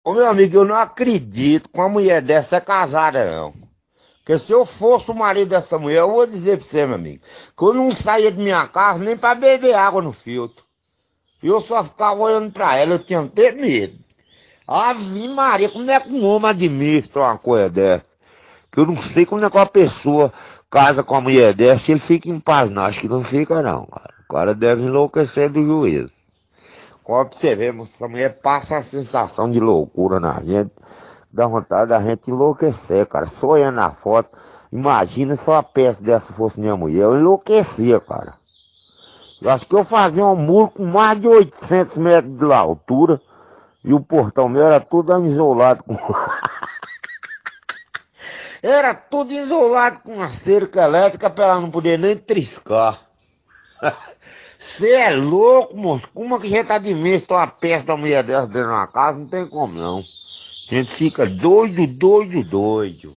Ô meu amigo, eu não acredito que uma mulher dessa é casada, não. Porque se eu fosse o marido dessa mulher, eu vou dizer pra você, meu amigo, que eu não saía de minha casa nem pra beber água no filtro. Eu só ficava olhando pra ela, eu tinha até medo. Ave Maria, como é que um homem administra uma coisa dessa? Que eu não sei como é que uma pessoa casa com uma mulher dessa e ele fica em paz, não. Acho que não fica, não, cara. O cara deve enlouquecer do juízo. Como pra você ver, essa mulher passa a sensação de loucura na gente. Dá vontade da gente enlouquecer, cara. Só olhando na foto. Imagina se uma peça dessa fosse minha mulher. Eu enlouquecia, cara. Eu acho que eu fazia um muro com mais de 800 metros de altura. E o portão meu era todo isolado com... Era tudo isolado com uma cerca elétrica pra ela não poder nem triscar. Você é louco, moço? Como é que já tá de mês uma peça da mulher dessa dentro de uma casa? Não tem como não. A gente fica doido, doido, doido.